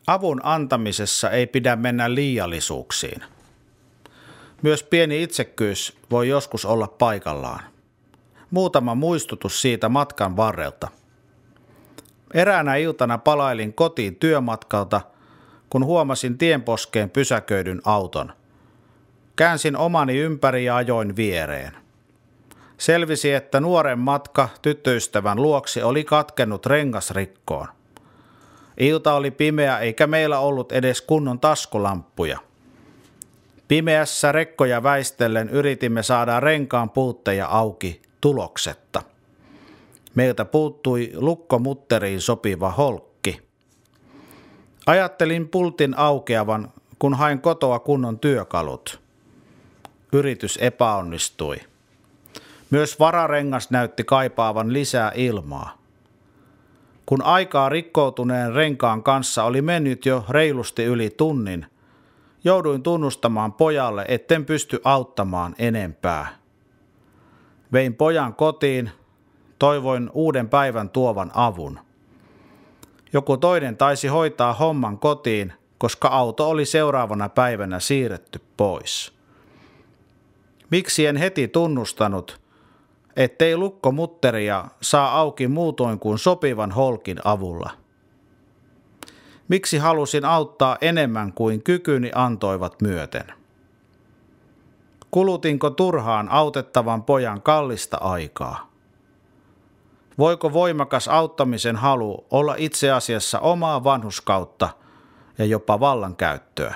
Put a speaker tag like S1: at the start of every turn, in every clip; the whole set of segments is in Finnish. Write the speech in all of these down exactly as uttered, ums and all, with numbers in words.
S1: Avun antamisessa ei pidä mennä liiallisuuksiin. Myös pieni itsekkyys voi joskus olla paikallaan. Muutama muistutus siitä matkan varrelta. Eräänä iltana palailin kotiin työmatkalta, kun huomasin tienposkeen pysäköidyn auton. Käänsin omani ympäri ja ajoin viereen. Selvisi, että nuoren matka tyttöystävän luoksi oli katkennut rengasrikkoon. Ilta oli pimeä eikä meillä ollut edes kunnon taskulamppuja. Pimeässä rekkoja väistellen yritimme saada renkaan puutteja auki tuloksetta. Meiltä puuttui lukkomutteriin sopiva holkki. Ajattelin pultin aukeavan, kun hain kotoa kunnon työkalut. Yritys epäonnistui. Myös vararengas näytti kaipaavan lisää ilmaa. Kun aikaa rikkoutuneen renkaan kanssa oli mennyt jo reilusti yli tunnin, jouduin tunnustamaan pojalle, etten pysty auttamaan enempää. Vein pojan kotiin, toivoin uuden päivän tuovan avun. Joku toinen taisi hoitaa homman kotiin, koska auto oli seuraavana päivänä siirretty pois. Miksi en heti tunnustanut, ettei lukkomutteria saa auki muutoin kuin sopivan holkin avulla? Miksi halusin auttaa enemmän kuin kykyni antoivat myöten? Kulutinko turhaan autettavan pojan kallista aikaa? Voiko voimakas auttamisen halu olla itse asiassa omaa vanhurskautta ja jopa vallankäyttöä?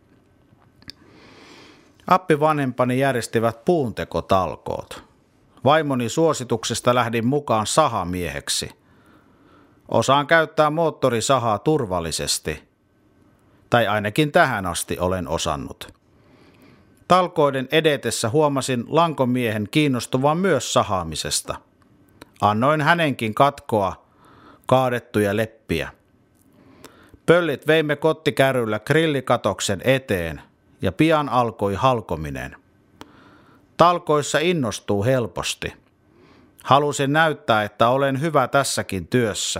S1: Appivanhempani järjestivät puuntekotalkoot. Vaimoni suosituksesta lähdin mukaan sahamieheksi. Osaan käyttää moottorisahaa turvallisesti. Tai ainakin tähän asti olen osannut. Talkoiden edetessä huomasin lankomiehen kiinnostuvan myös sahaamisesta. Annoin hänenkin katkoa kaadettuja leppiä. Pöllit veimme kottikärryllä grillikatoksen eteen ja pian alkoi halkominen. Talkoissa innostuu helposti. Halusin näyttää, että olen hyvä tässäkin työssä.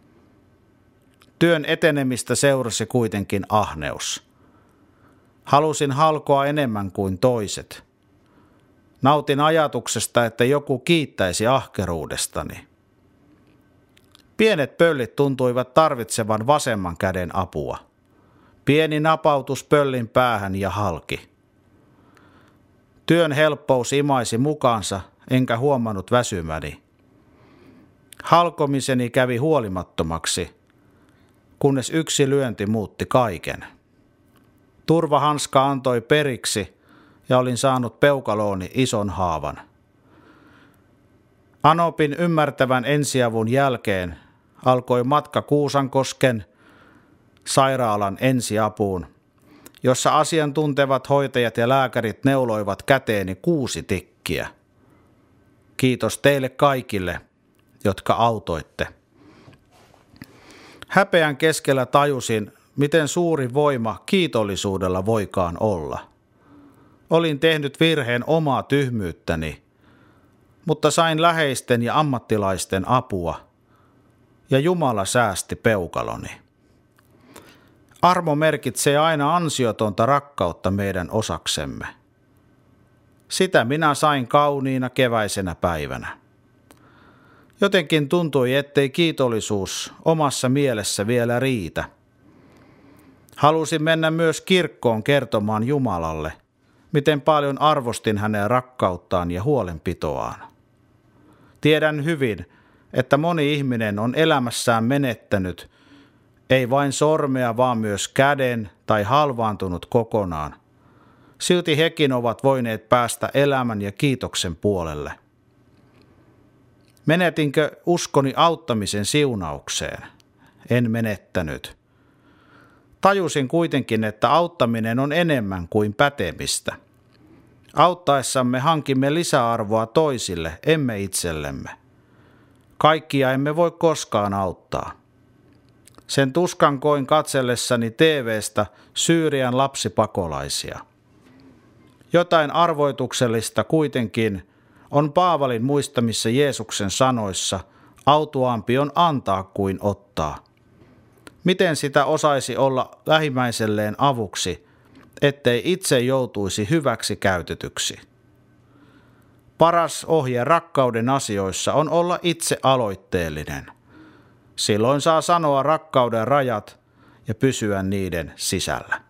S1: Työn etenemistä seurasi kuitenkin ahneus. Halusin halkoa enemmän kuin toiset. Nautin ajatuksesta, että joku kiittäisi ahkeruudestani. Pienet pöllit tuntuivat tarvitsevan vasemman käden apua. Pieni napautus pöllin päähän ja halki. Työn helppous imaisi mukaansa, enkä huomannut väsymäni. Halkomiseni kävi huolimattomaksi, kunnes yksi lyönti muutti kaiken. Turvahanska antoi periksi ja olin saanut peukalooni ison haavan. Anopin ymmärtävän ensiavun jälkeen alkoi matka Kuusankosken sairaalan ensiapuun, jossa asiantuntevat hoitajat ja lääkärit neuloivat käteeni kuusi tikkiä. Kiitos teille kaikille, jotka autoitte. Häpeän keskellä tajusin, miten suuri voima kiitollisuudella voikaan olla. Olin tehnyt virheen omaa tyhmyyttäni, mutta sain läheisten ja ammattilaisten apua, ja Jumala säästi peukaloni. Armo merkitsee aina ansiotonta rakkautta meidän osaksemme. Sitä minä sain kauniina keväisenä päivänä. Jotenkin tuntui, ettei kiitollisuus omassa mielessä vielä riitä. Halusin mennä myös kirkkoon kertomaan Jumalalle, miten paljon arvostin hänen rakkauttaan ja huolenpitoaan. Tiedän hyvin, että moni ihminen on elämässään menettänyt ei vain sormea, vaan myös käden tai halvaantunut kokonaan. Silti hekin ovat voineet päästä elämän ja kiitoksen puolelle. Menetinkö uskoni auttamisen siunaukseen? En menettänyt. Tajusin kuitenkin, että auttaminen on enemmän kuin pätemistä. Auttaessamme hankimme lisäarvoa toisille, emme itsellemme. Kaikkia emme voi koskaan auttaa. Sen tuskan koin katsellessani T V:stä Syyrian lapsipakolaisia. Jotain arvoituksellista kuitenkin on Paavalin muistamissa Jeesuksen sanoissa, autuaampi on antaa kuin ottaa. Miten sitä osaisi olla lähimmäiselleen avuksi, ettei itse joutuisi hyväksi käytetyksi? Paras ohje rakkauden asioissa on olla itse aloitteellinen. Silloin saa sanoa rakkauden rajat ja pysyä niiden sisällä.